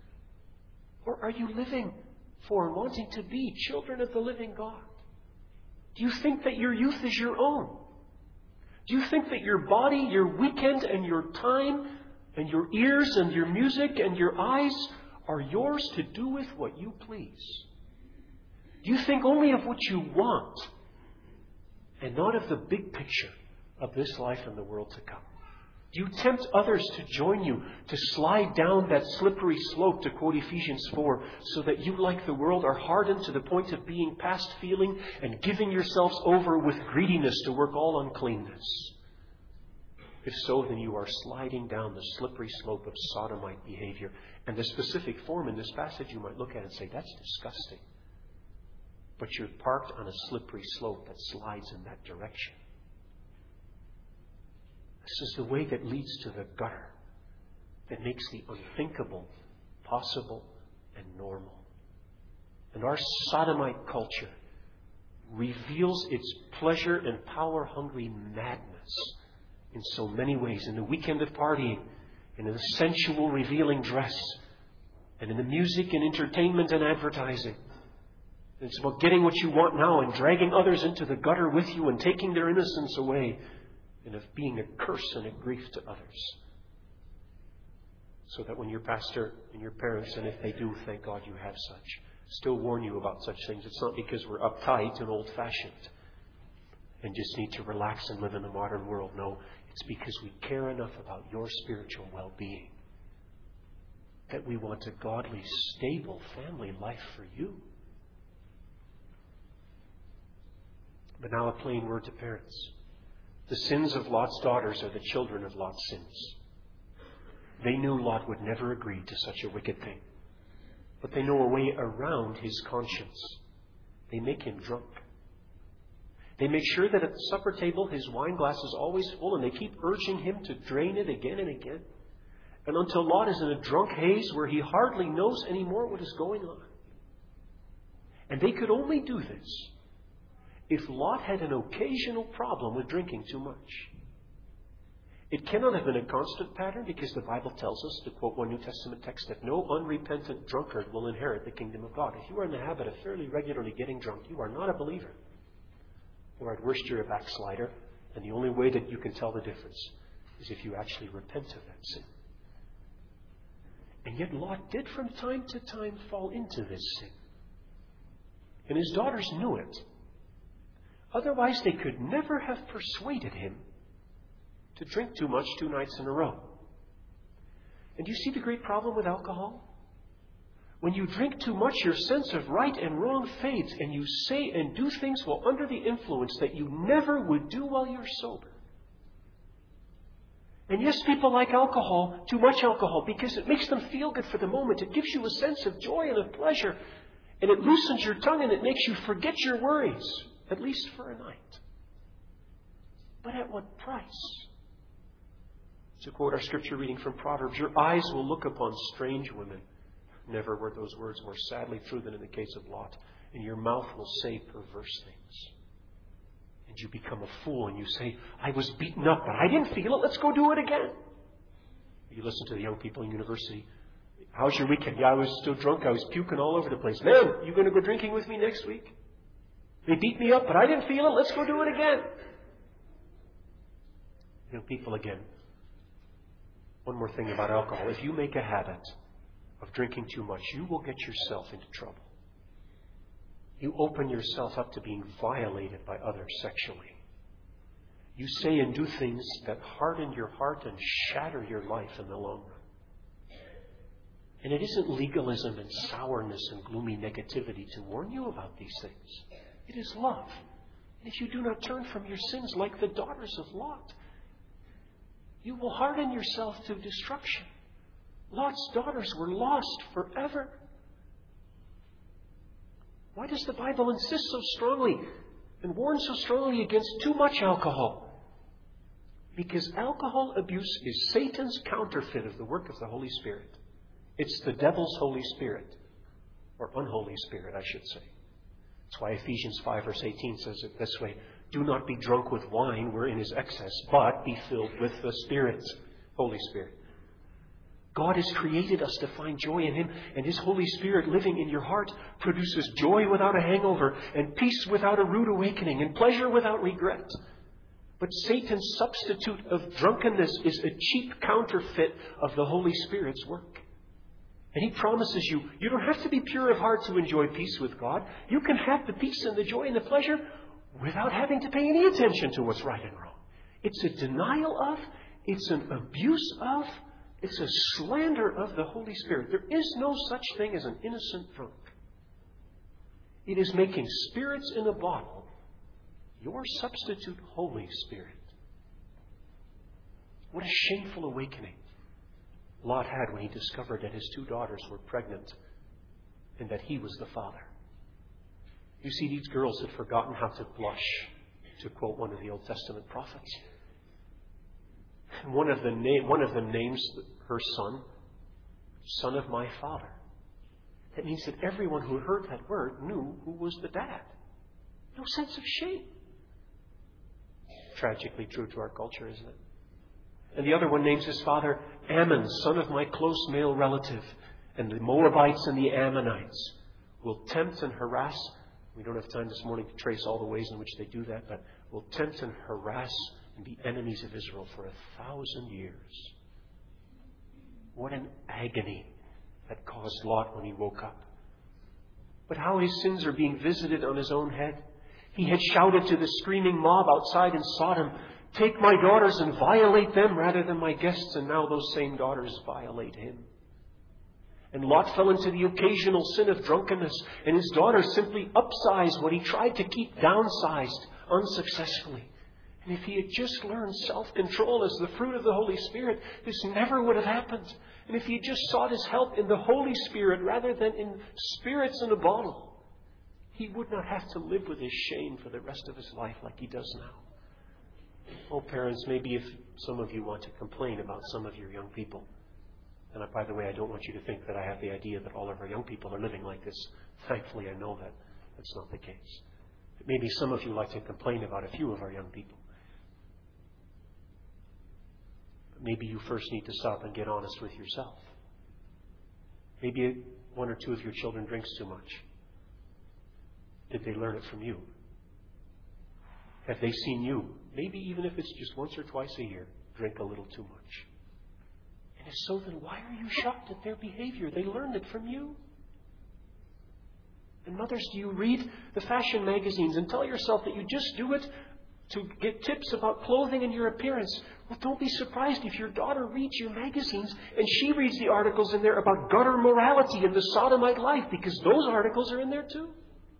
Or are you living for and wanting to be children of the living God? Do you think that your youth is your own? Do you think that your body, your weekend, and your time, and your ears, and your music, and your eyes are yours to do with what you please? Do you think only of what you want and not of the big picture of this life and the world to come? Do you tempt others to join you to slide down that slippery slope, to quote Ephesians 4, so that you, like the world, are hardened to the point of being past feeling and giving yourselves over with greediness to work all uncleanness? If so, then you are sliding down the slippery slope of sodomite behavior. And the specific form in this passage you might look at and say, that's disgusting. but you're parked on a slippery slope that slides in that direction. This is the way that leads to the gutter, that makes the unthinkable possible and normal. And our sodomite culture reveals its pleasure and power-hungry madness in so many ways. In the weekend of partying, and in the sensual revealing dress, and in the music and entertainment and advertising. And it's about getting what you want now and dragging others into the gutter with you and taking their innocence away, and of being a curse and a grief to others. So that when your pastor and your parents, and if they do, thank God you have such, still warn you about such things, it's not because we're uptight and old-fashioned and just need to relax and live in the modern world. No, it's because we care enough about your spiritual well-being that we want a godly, stable family life for you. But now a plain word to parents. The sins of Lot's daughters are the children of Lot's sins. They knew Lot would never agree to such a wicked thing. But they know a way around his conscience. They make him drunk. They make sure that at the supper table his wine glass is always full, and they keep urging him to drain it again and again. And until Lot is in a drunk haze where he hardly knows anymore what is going on. And they could only do this if Lot had an occasional problem with drinking too much. It cannot have been a constant pattern, because the Bible tells us, to quote one New Testament text, that no unrepentant drunkard will inherit the kingdom of God. If you are in the habit of fairly regularly getting drunk, you are not a believer. Or at worst, you're a backslider, and the only way that you can tell the difference is if you actually repent of that sin. And yet Lot did from time to time fall into this sin. And his daughters knew it. Otherwise, they could never have persuaded him to drink too much 2 nights in a row. And do you see the great problem with alcohol? When you drink too much, your sense of right and wrong fades, and you say and do things while under the influence that you never would do while you're sober. And yes, people like alcohol, too much alcohol, because it makes them feel good for the moment. It gives you a sense of joy and of pleasure, and it loosens your tongue, and it makes you forget your worries, at least for a night. But at what price? To quote our scripture reading from Proverbs, your eyes will look upon strange women. Never were those words more sadly true than in the case of Lot. And your mouth will say perverse things. And you become a fool and you say, I was beaten up, but I didn't feel it. Let's go do it again. You listen to the young people in university. How's your weekend? Yeah, I was still drunk. I was puking all over the place. Man, you going to go drinking with me next week? They beat me up, but I didn't feel it. Let's go do it again. Young people again. One more thing about alcohol. If you make a habit of drinking too much, you will get yourself into trouble. You open yourself up to being violated by others sexually. You say and do things that harden your heart and shatter your life in the long run. And it isn't legalism and sourness and gloomy negativity to warn you about these things. It is love. And if you do not turn from your sins like the daughters of Lot, you will harden yourself to destruction. Lot's daughters were lost forever. Why does the Bible insist so strongly and warn so strongly against too much alcohol? Because alcohol abuse is Satan's counterfeit of the work of the Holy Spirit. It's the devil's Holy Spirit, or unholy spirit, I should say. That's why Ephesians 5 verse 18 says it this way, do not be drunk with wine wherein is excess, but be filled with the Spirit, Holy Spirit. God has created us to find joy in Him, and His Holy Spirit living in your heart produces joy without a hangover, and peace without a rude awakening, and pleasure without regret. But Satan's substitute of drunkenness is a cheap counterfeit of the Holy Spirit's work. And he promises you, you don't have to be pure of heart to enjoy peace with God. You can have the peace and the joy and the pleasure without having to pay any attention to what's right and wrong. It's a denial of, it's an abuse of, it's a slander of the Holy Spirit. There is no such thing as an innocent drunk. It is making spirits in a bottle your substitute Holy Spirit. What a shameful awakening Lot had when he discovered that his 2 daughters were pregnant and that he was the father. You see, these girls had forgotten how to blush, to quote one of the Old Testament prophets. And one of them names her son of my father. That means that everyone who heard that word knew who was the dad. No sense of shame. Tragically true to our culture, isn't it? And the other one names his father Ammon, son of my close male relative. And the Moabites and the Ammonites will tempt and harass. We don't have time this morning to trace all the ways in which they do that, but will tempt and harass and be enemies of Israel for 1,000 years. What an agony that caused Lot when he woke up. But how his sins are being visited on his own head. He had shouted to the screaming mob outside in Sodom, "Take my daughters and violate them rather than my guests," and now those same daughters violate him. And Lot fell into the occasional sin of drunkenness, and his daughters simply upsized what he tried to keep downsized unsuccessfully. And if he had just learned self-control as the fruit of the Holy Spirit, this never would have happened. And if he had just sought his help in the Holy Spirit rather than in spirits in a bottle, he would not have to live with his shame for the rest of his life like he does now. Oh, parents, maybe if some of you want to complain about some of your young people, and by the way, I don't want you to think that I have the idea that all of our young people are living like this. Thankfully, I know that that's not the case. But maybe some of you like to complain about a few of our young people. But maybe you first need to stop and get honest with yourself. Maybe one or two of your children drinks too much. Did they learn it from you? Have they seen you, maybe even if it's just once or twice a year, drink a little too much? And if so, then why are you shocked at their behavior? They learned it from you. And mothers, do you read the fashion magazines and tell yourself that you just do it to get tips about clothing and your appearance? Well, don't be surprised if your daughter reads your magazines and she reads the articles in there about gutter morality and the sodomite life, because those articles are in there too.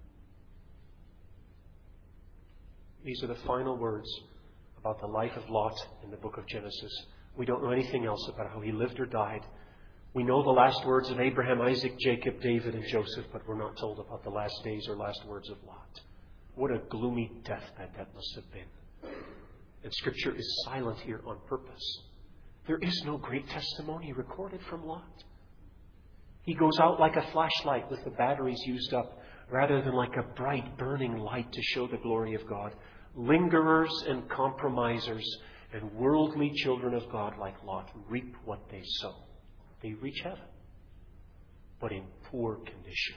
These are the final words about the life of Lot in the book of Genesis. We don't know anything else about how he lived or died. We know the last words of Abraham, Isaac, Jacob, David, and Joseph, but we're not told about the last days or last words of Lot. What a gloomy deathbed that must have been. And Scripture is silent here on purpose. There is no great testimony recorded from Lot. He goes out like a flashlight with the batteries used up, rather than like a bright burning light to show the glory of God. Lingerers and compromisers and worldly children of God like Lot reap what they sow. They reach heaven, but in poor condition.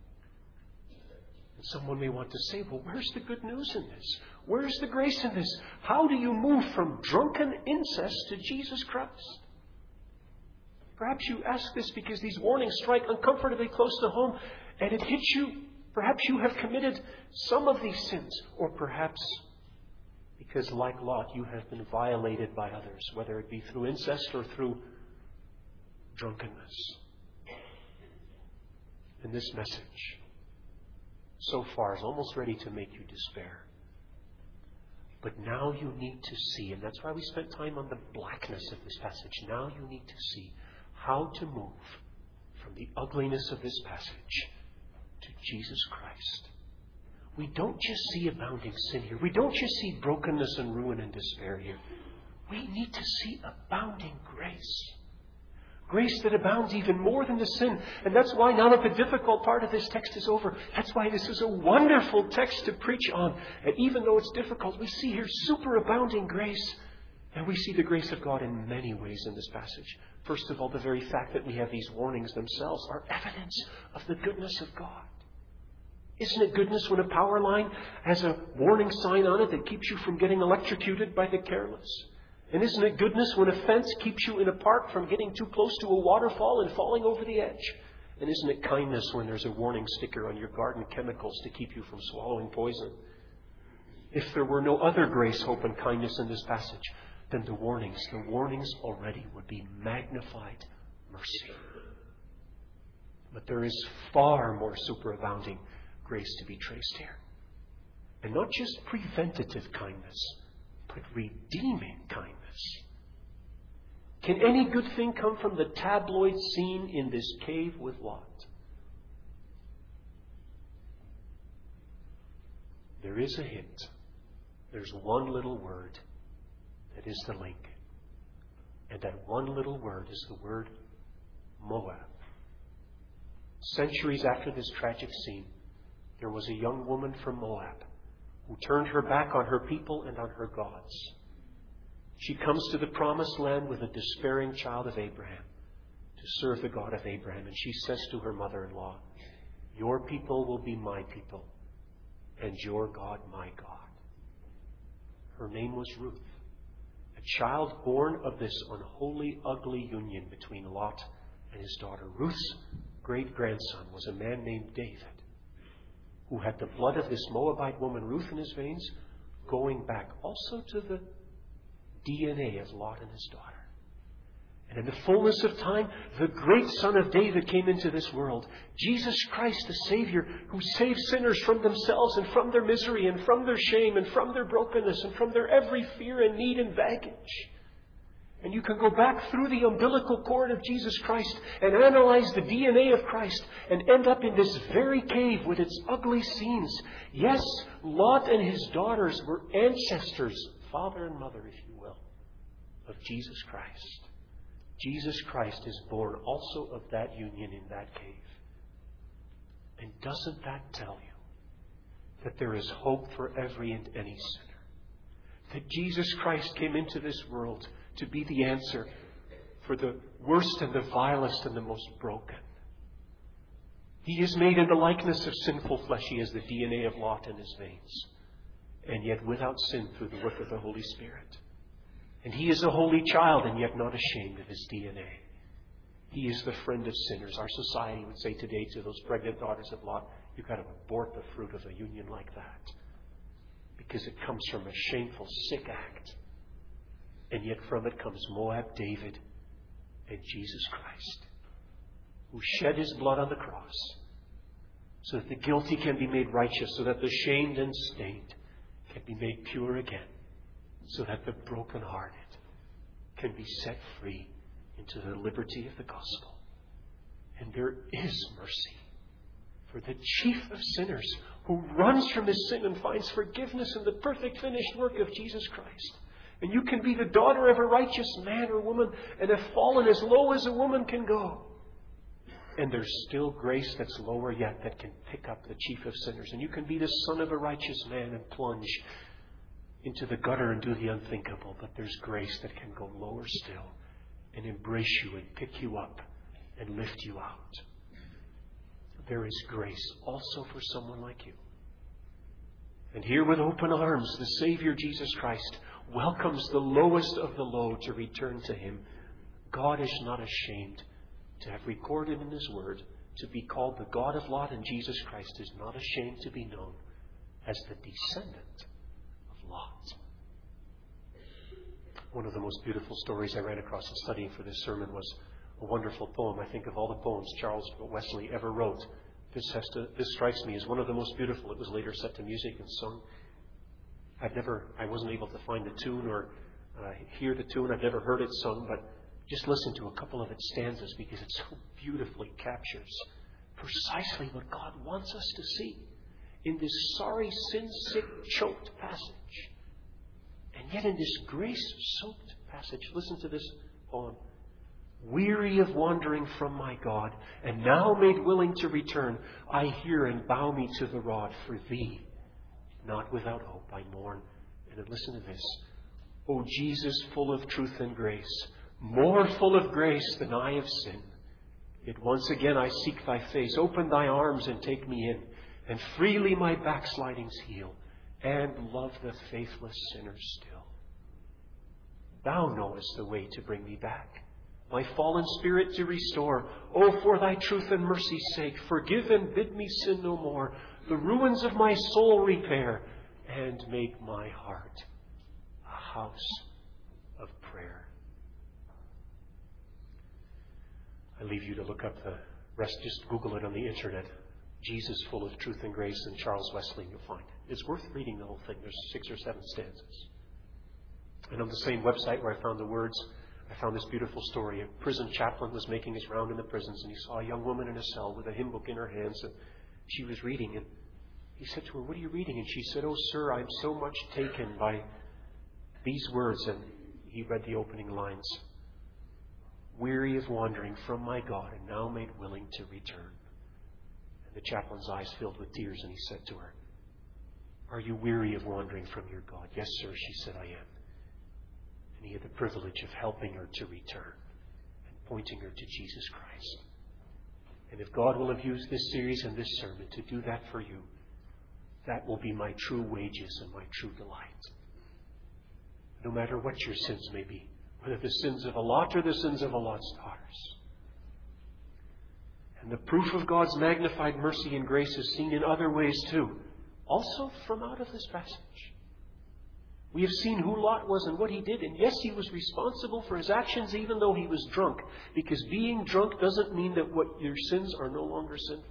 And someone may want to say, well, where's the good news in this? Where's the grace in this? How do you move from drunken incest to Jesus Christ? Perhaps you ask this because these warnings strike uncomfortably close to home, and it hits you. Perhaps you have committed some of these sins, or perhaps because, like Lot, you have been violated by others, whether it be through incest or through drunkenness. And this message, so far, is almost ready to make you despair. But now you need to see, and that's why we spent time on the blackness of this passage. Now you need to see how to move from the ugliness of this passage to Jesus Christ. We don't just see abounding sin here. We don't just see brokenness and ruin and despair here. We need to see abounding grace. Grace that abounds even more than the sin. And that's why now that the difficult part of this text is over, that's why this is a wonderful text to preach on. And even though it's difficult, we see here superabounding grace. And we see the grace of God in many ways in this passage. First of all, the very fact that we have these warnings themselves are evidence of the goodness of God. Isn't it goodness when a power line has a warning sign on it that keeps you from getting electrocuted by the careless? And isn't it goodness when a fence keeps you in a park from getting too close to a waterfall and falling over the edge? And isn't it kindness when there's a warning sticker on your garden chemicals to keep you from swallowing poison? If there were no other grace, hope, and kindness in this passage, then the warnings already would be magnified mercy. But there is far more superabounding grace to be traced here. And not just preventative kindness, but redeeming kindness. Can any good thing come from the tabloid scene in this cave with Lot? There is a hint. There's one little word that is the link. And that one little word is the word Moab. Centuries after this tragic scene, there was a young woman from Moab who turned her back on her people and on her gods. She comes to the promised land with a despairing child of Abraham to serve the God of Abraham. And she says to her mother-in-law, "Your people will be my people, and your God my God." Her name was Ruth, a child born of this unholy, ugly union between Lot and his daughter. Ruth's great-grandson was a man named David, who had the blood of this Moabite woman, Ruth, in his veins, going back also to the DNA of Lot and his daughter. And in the fullness of time, the great Son of David came into this world. Jesus Christ, the Savior, who saves sinners from themselves and from their misery and from their shame and from their brokenness and from their every fear and need and baggage. And you can go back through the umbilical cord of Jesus Christ and analyze the DNA of Christ and end up in this very cave with its ugly scenes. Yes, Lot and his daughters were ancestors, father and mother, if you will, of Jesus Christ. Jesus Christ is born also of that union in that cave. And doesn't that tell you that there is hope for every and any sinner? That Jesus Christ came into this world to be the answer for the worst and the vilest and the most broken. He is made in the likeness of sinful flesh. He has the DNA of Lot in his veins, and yet without sin through the work of the Holy Spirit. And he is a holy child, and yet not ashamed of his DNA. He is the friend of sinners. Our society would say today to those pregnant daughters of Lot, you've got to abort the fruit of a union like that, because it comes from a shameful, sick act. And yet from it comes Moab, David, and Jesus Christ, who shed his blood on the cross so that the guilty can be made righteous, so that the shamed and stained can be made pure again, so that the brokenhearted can be set free into the liberty of the gospel. And there is mercy for the chief of sinners who runs from his sin and finds forgiveness in the perfect finished work of Jesus Christ. And you can be the daughter of a righteous man or woman and have fallen as low as a woman can go. And there's still grace that's lower yet that can pick up the chief of sinners. And you can be the son of a righteous man and plunge into the gutter and do the unthinkable. But there's grace that can go lower still and embrace you and pick you up and lift you out. There is grace also for someone like you. And here with open arms, the Savior Jesus Christ welcomes the lowest of the low to return to him. God is not ashamed to have recorded in his word to be called the God of Lot, and Jesus Christ is not ashamed to be known as the descendant of Lot. One of the most beautiful stories I ran across in studying for this sermon was a wonderful poem. I think of all the poems Charles Wesley ever wrote, this strikes me as one of the most beautiful. It was later set to music and sung. I wasn't able to find the tune or hear the tune. I've never heard it sung, but just listen to a couple of its stanzas because it so beautifully captures precisely what God wants us to see in this sorry, sin-sick, choked passage. And yet in this grace-soaked passage, listen to this poem. Weary of wandering from my God, and now made willing to return, I hear and bow me to the rod for thee. Not without hope I mourn. And then listen to this. O Jesus, full of truth and grace, more full of grace than I of sin. Yet once again I seek thy face. Open thy arms and take me in, and freely my backslidings heal, and love the faithless sinner still. Thou knowest the way to bring me back, my fallen spirit to restore. Oh, for thy truth and mercy's sake, forgive and bid me sin no more. The ruins of my soul repair, and make my heart a house of prayer. I leave you to look up the rest. Just Google it on the internet. Jesus full of truth and grace, and Charles Wesley, you'll find it. It's worth reading the whole thing. There's 6 or 7 stanzas. And on the same website where I found the words, I found this beautiful story. A prison chaplain was making his round in the prisons, and he saw a young woman in a cell with a hymn book in her hands, and she was reading, and He said to her, "What are you reading?" And she said, "Oh, sir, I'm so much taken by these words." And he read the opening lines. "Weary of wandering from my God and now made willing to return." And the chaplain's eyes filled with tears, and he said to her, "Are you weary of wandering from your God?" "Yes, sir," she said, "I am." And he had the privilege of helping her to return and pointing her to Jesus Christ. And if God will have used this series and this sermon to do that for you, that will be my true wages and my true delight. No matter what your sins may be, whether the sins of a Lot or the sins of a Lot's daughters. And the proof of God's magnified mercy and grace is seen in other ways too, also from out of this passage. We have seen who Lot was and what he did, and yes, he was responsible for his actions even though he was drunk, because being drunk doesn't mean that what your sins are no longer sinful.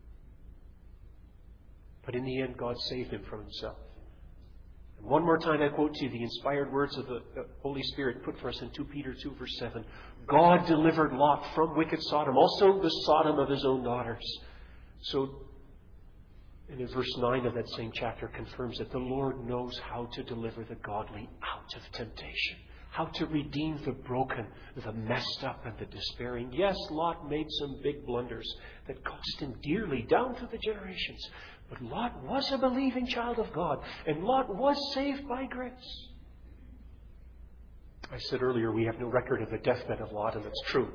But in the end, God saved him from himself. And one more time, I quote to you the inspired words of the Holy Spirit put for us in 2 Peter 2, verse 7. God delivered Lot from wicked Sodom, also the Sodom of his own daughters. So, and in verse 9 of that same chapter confirms that the Lord knows how to deliver the godly out of temptation, how to redeem the broken, the messed up, and the despairing. Yes, Lot made some big blunders that cost him dearly down through the generations. But Lot was a believing child of God, and Lot was saved by grace. I said earlier we have no record of the deathbed of Lot, and that's true.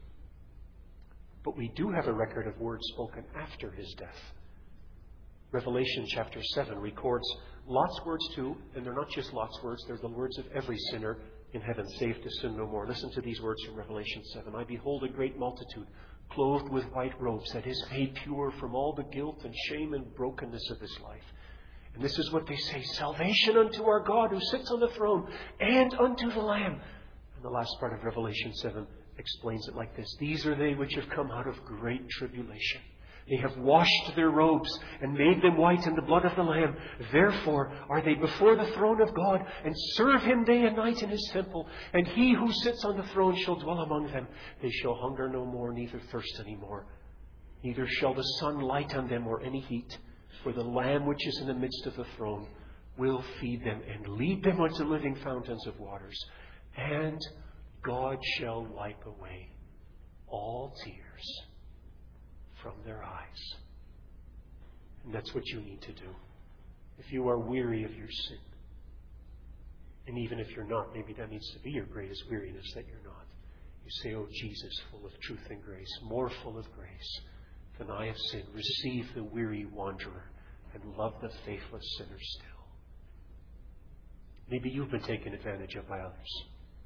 But we do have a record of words spoken after his death. Revelation chapter 7 records Lot's words too, and they're not just Lot's words, they're the words of every sinner in heaven, saved to sin no more. Listen to these words from Revelation 7. "I behold a great multitude, clothed with white robes, that is made pure from all the guilt and shame and brokenness of this life." And this is what they say: "Salvation unto our God who sits on the throne, and unto the Lamb." And the last part of Revelation 7 explains it like this: "These are they which have come out of great tribulation. They have washed their robes and made them white in the blood of the Lamb. Therefore are they before the throne of God, and serve him day and night in his temple. And he who sits on the throne shall dwell among them. They shall hunger no more, neither thirst any more. Neither shall the sun light on them or any heat. For the Lamb which is in the midst of the throne will feed them and lead them unto living fountains of waters. And God shall wipe away all tears from their eyes." And that's what you need to do. If you are weary of your sin, and even if you're not, maybe that needs to be your greatest weariness, that you're not. You say, "Oh, Jesus, full of truth and grace, more full of grace than I have sinned, receive the weary wanderer and love the faithless sinner still." Maybe you've been taken advantage of by others.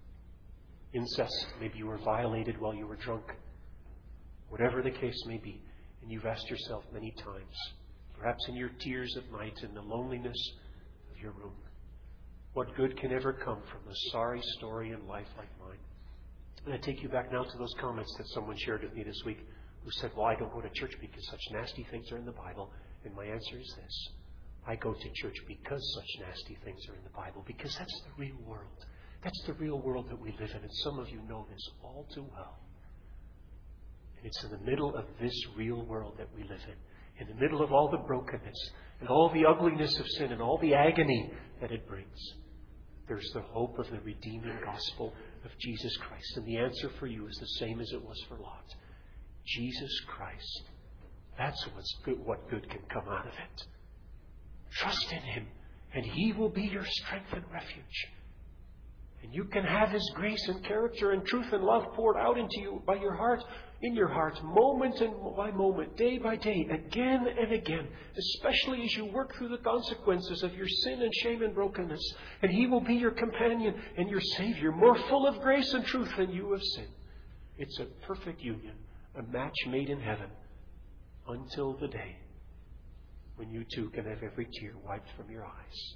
Incest, maybe you were violated while you were drunk. Whatever the case may be, and you've asked yourself many times, perhaps in your tears at night, in the loneliness of your room, what good can ever come from a sorry story in life like mine? And I take you back now to those comments that someone shared with me this week who said, "Well, I don't go to church because such nasty things are in the Bible." And my answer is this: I go to church because such nasty things are in the Bible, because that's the real world. That's the real world that we live in, and some of you know this all too well. And it's in the middle of this real world that we live in the middle of all the brokenness and all the ugliness of sin and all the agony that it brings, there's the hope of the redeeming gospel of Jesus Christ. And the answer for you is the same as it was for Lot. Jesus Christ. That's what good can come out of it. Trust in Him, and He will be your strength and refuge. And you can have His grace and character and truth and love poured out into you by your heart, in your heart, moment by moment, day by day, again and again, especially as you work through the consequences of your sin and shame and brokenness. And He will be your companion and your Savior, more full of grace and truth than you of sin. It's a perfect union, a match made in heaven, until the day when you too can have every tear wiped from your eyes.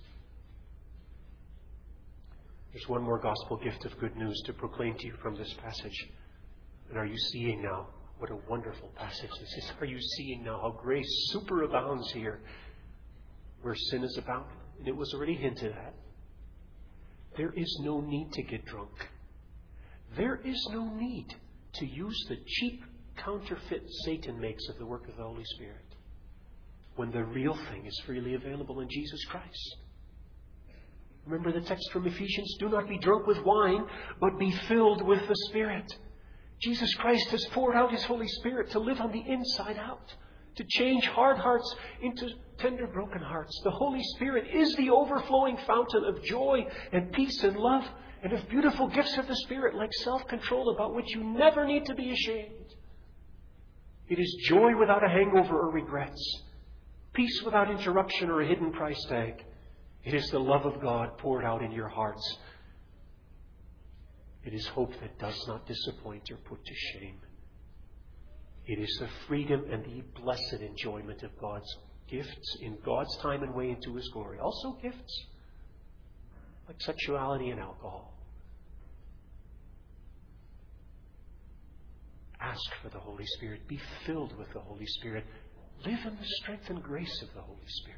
There's one more gospel gift of good news to proclaim to you from this passage. And are you seeing now what a wonderful passage this is? Are you seeing now how grace superabounds here where sin is abounding? And it was already hinted at. There is no need to get drunk. There is no need to use the cheap counterfeit Satan makes of the work of the Holy Spirit. when the real thing is freely available in Jesus Christ. Remember the text from Ephesians, do not be drunk with wine, but be filled with the Spirit. Jesus Christ has poured out His Holy Spirit to live on the inside out, to change hard hearts into tender, broken hearts. The Holy Spirit is the overflowing fountain of joy and peace and love and of beautiful gifts of the Spirit like self-control about which you never need to be ashamed. It is joy without a hangover or regrets, peace without interruption or a hidden price tag. It is the love of God poured out in your hearts. It is hope that does not disappoint or put to shame. It is the freedom and the blessed enjoyment of God's gifts in God's time and way into His glory. Also gifts like sexuality and alcohol. Ask for the Holy Spirit. Be filled with the Holy Spirit. Live in the strength and grace of the Holy Spirit.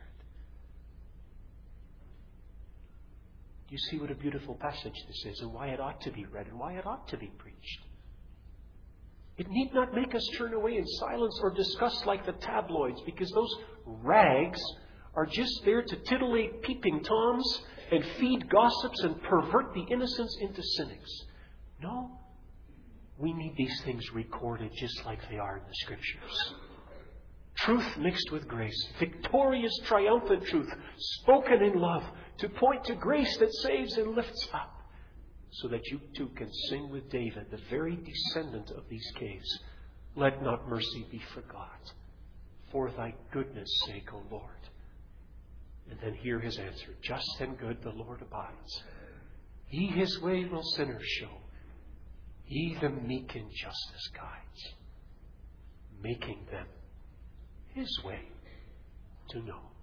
Do you see what a beautiful passage this is, and why it ought to be read and why it ought to be preached? It need not make us turn away in silence or discuss like the tabloids, because those rags are just there to titillate peeping toms and feed gossips and pervert the innocents into cynics. No, we need these things recorded just like they are in the Scriptures. Truth mixed with grace, victorious, triumphant truth, spoken in love, to point to grace that saves and lifts up, so that you too can sing with David, the very descendant of these caves, let not mercy be forgot, for thy goodness' sake, O Lord. And then hear his answer, just and good the Lord abides. He His way will sinners show. He the meek in justice guides, making them His way to know.